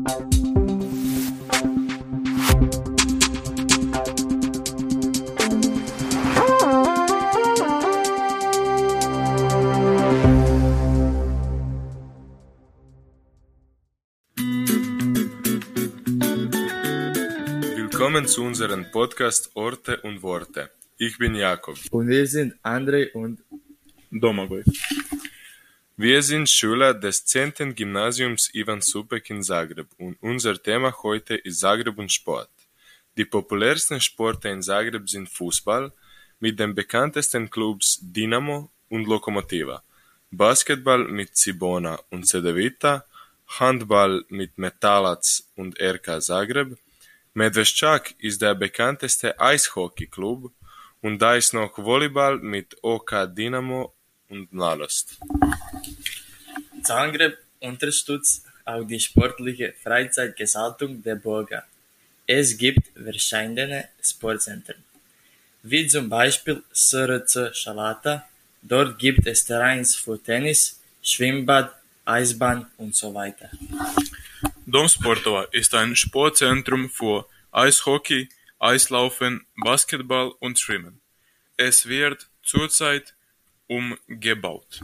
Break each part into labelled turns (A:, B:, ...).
A: Willkommen zu unserem Podcast Orte und Worte. Ich bin Jakob.
B: Und wir sind Andrei und
C: Domagoj.
A: Wir sind Schüler des 10. Gymnasiums Ivan Supek in Zagreb und unser Thema heute ist Zagreb und Sport. Die populärsten Sporte in Zagreb sind Fußball mit den bekanntesten Clubs Dinamo und Lokomotiva, Basketball mit Cibona und Cedevita, Handball mit Metalac und RK Zagreb, Medveščak ist der bekannteste Eishockey-Club und da ist noch Volleyball mit OK Dinamo und Mladost.
B: Zagreb unterstützt auch die sportliche Freizeitgestaltung der Bürger. Es gibt verschiedene Sportzentren, wie zum Beispiel SRC Šalata. Dort gibt es Terrains für Tennis, Schwimmbad, Eisbahn und so weiter.
C: Dom Sportova ist ein Sportzentrum für Eishockey, Eislaufen, Basketball und Schwimmen. Es wird zurzeit umgebaut.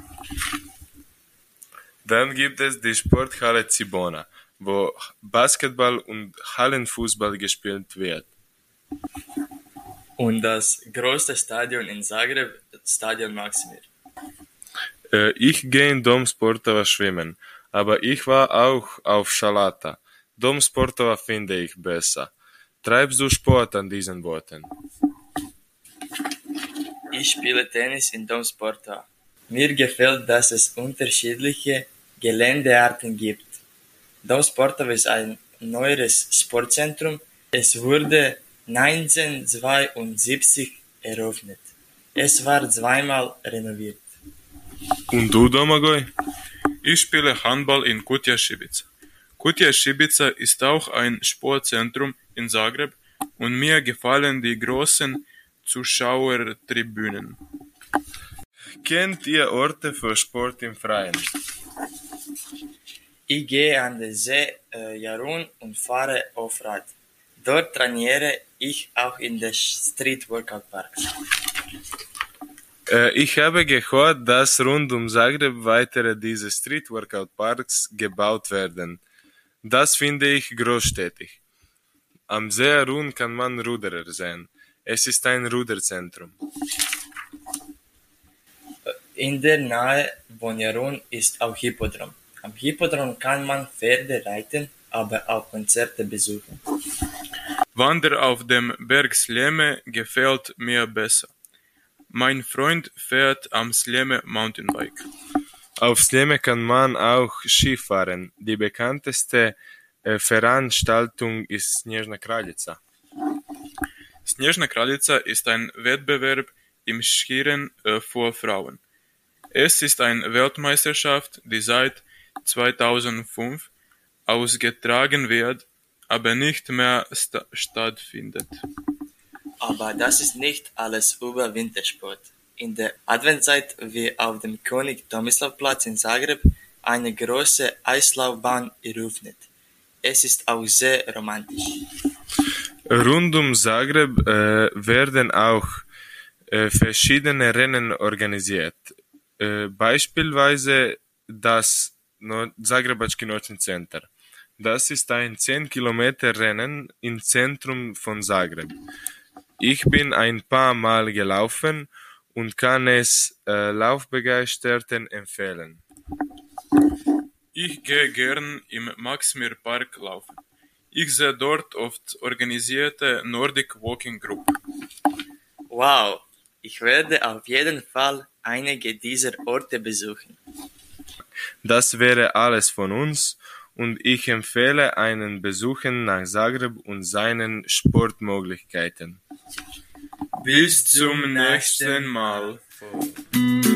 A: Dann gibt es die Sporthalle Cibona, wo Basketball und Hallenfußball gespielt wird.
B: Und das größte Stadion in Zagreb, Stadion Maksimir.
A: Ich gehe in Dom Sportova schwimmen, aber ich war auch auf Šalata. Dom Sportova finde ich besser. Treibst du Sport an diesen Worten?
B: Ich spiele Tennis in Dom Sportova. Mir gefällt, dass es unterschiedliche Geländearten gibt. Dom Sportova ist ein neueres Sportzentrum. Es wurde 1972 eröffnet. Es war zweimal renoviert.
A: Und du, Domagoj?
C: Ich spiele Handball in Kutija Šibica. Kutija Šibica ist auch ein Sportzentrum in Zagreb und mir gefallen die großen Zuschauertribünen.
A: Kennt ihr Orte für Sport im Freien?
B: Ich gehe an den See Jarun und fahre Offrad. Dort trainiere ich auch in den Street Workout Parks.
A: Ich habe gehört, dass rund um Zagreb weitere diese Street Workout Parks gebaut werden. Das finde ich großstädtig. Am See Arun kann man Ruderer sehen. Es ist ein Ruderzentrum.
B: In der Nähe von Jarun ist auch Hippodrom. Am Hippodrom kann man Pferde reiten, aber auch Konzerte besuchen.
C: Wandern auf dem Berg Sljeme gefällt mir besser. Mein Freund fährt am Sljeme Mountainbike.
A: Auf Sljeme kann man auch Ski fahren. Die bekannteste Veranstaltung ist Snježna Kraljica.
C: Snježna Kraljica ist ein Wettbewerb im Skirennen für Frauen. Es ist eine Weltmeisterschaft, die seit 2005 ausgetragen wird, aber nicht mehr stattfindet.
B: Aber das ist nicht alles über Wintersport. In der Adventszeit wird auf dem König Tomislavplatz in Zagreb eine große Eislaufbahn eröffnet. Es ist auch sehr romantisch.
A: Rund um Zagreb werden auch verschiedene Rennen organisiert. Beispielsweise das Zagrebački Noćni Centar. Das ist ein 10 Kilometer Rennen im Zentrum von Zagreb. Ich bin ein paar Mal gelaufen und kann es Laufbegeisterten empfehlen.
C: Ich gehe gern im Maksimir Park laufen. Ich sehe dort oft organisierte Nordic Walking Group.
B: Wow, ich werde auf jeden Fall einige dieser Orte besuchen.
A: Das wäre alles von uns und ich empfehle einen Besuch nach Zagreb und seinen Sportmöglichkeiten.
C: Bis zum nächsten Mal.